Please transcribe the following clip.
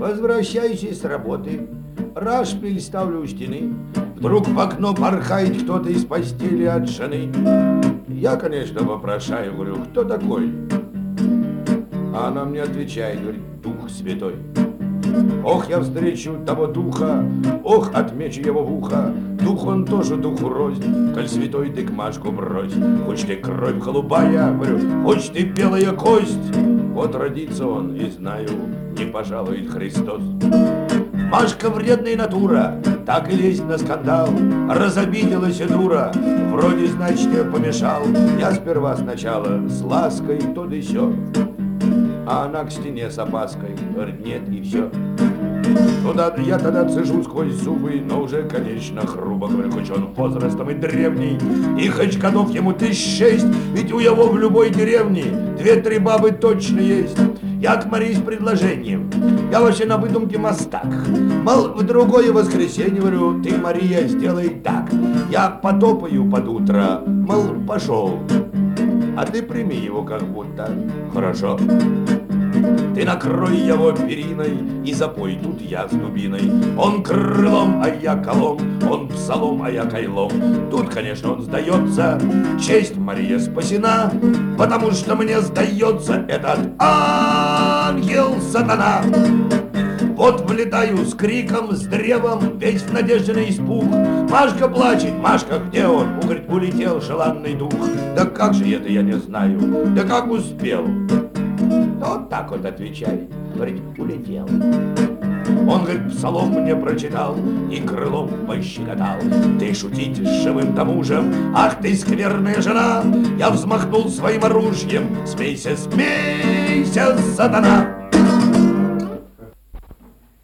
Возвращающий с работы, рашпиль ставлю у стены. Вдруг в окно порхает кто-то из постели от жены. Я, конечно, вопрошаю, говорю, кто такой? А она мне отвечает, говорит, Дух Святой. Ох, я встречу того духа, ох, отмечу его в ухо. Дух он тоже духу рознь, коль святой ты к Машку брось. Хочешь ты кровь голубая, говорю, хочешь ты белая кость. Вот родится он, и знаю, не пожалует Христос. Машка вредная натура, так и лезть на скандал. Разобиделась и дура, вроде, значит, я помешал. Я сначала с лаской, то да сё. А она к стене с опаской, говорит, нет, и все. Ну да, я тогда цежу сквозь зубы, но уже, конечно, грубо говорю, хоть он возрастом и древний, и хоть годов ему 1006, ведь у его в любой деревне 2-3 бабы точно есть. Я к Марии с предложением, я вообще на выдумке мастак. Мол, в другое воскресенье, говорю, ты, Мария, сделай так. Я потопаю под утро, мол, пошел. А ты прими его как будто. Хорошо. Ты накрой его периной и запой, тут я с дубиной. Он крылом, а я колом, он псалом, а я кайлом. Тут, конечно, он сдается, честь Мария спасена, потому что мне сдается этот ангел сатана. Вот влетаю с криком, с древом, весь в надежде на испуг. Машка плачет, Машка, где он? Говорит, улетел желанный дух. Да как же это, я не знаю, да как успел? Вот так вот отвечает, говорит, улетел. Он, говорит, псалом мне прочитал и крылом пощекотал. Ты шутить с живым-то мужем, ах ты скверная жена. Я взмахнул своим оружием, смейся, смейся, сатана.